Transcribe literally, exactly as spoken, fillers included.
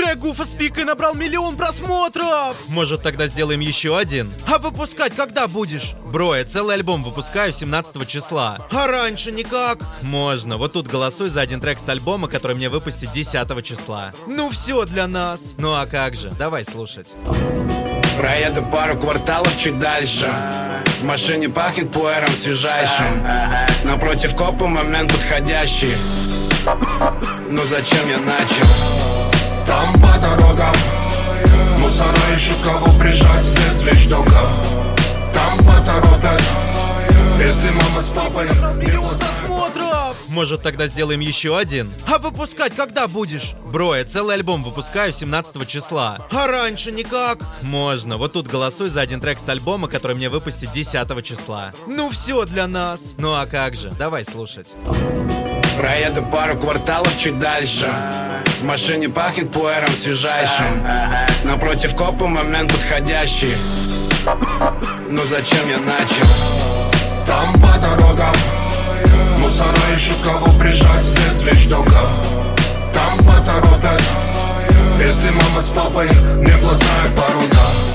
Трек Гуфа Спик и набрал миллион просмотров. Может, тогда сделаем еще один? А выпускать когда будешь? Бро, я целый альбом выпускаю семнадцатого числа. А раньше никак? Можно, вот тут голосуй за один трек с альбома, который мне выпустить десятого числа. Ну все для нас. Ну а как же, давай слушать. Проеду пару кварталов чуть дальше. В машине пахнет пуэром свежайшим. Напротив копа момент подходящий. Ну зачем я начал? Там по дорогам мусора ищут кого прижать без вещдока. Там поторопят, если мама с папой Миллион просмотров. Может, тогда сделаем еще один? А выпускать когда будешь? Бро, я целый альбом выпускаю семнадцатого числа. А раньше никак? Можно, вот тут голосуй за один трек с альбома, который мне выпустить десятого числа. Ну все для нас. Ну а как же, давай слушать. Проеду пару кварталов чуть дальше. В машине пахнет пуэром свежайшим. Напротив копа момент подходящий. Ну зачем я начал? Там по дорогам мусора ищут кого прижать без вещдока. Там поторопят, если мама с папой не блатная порода.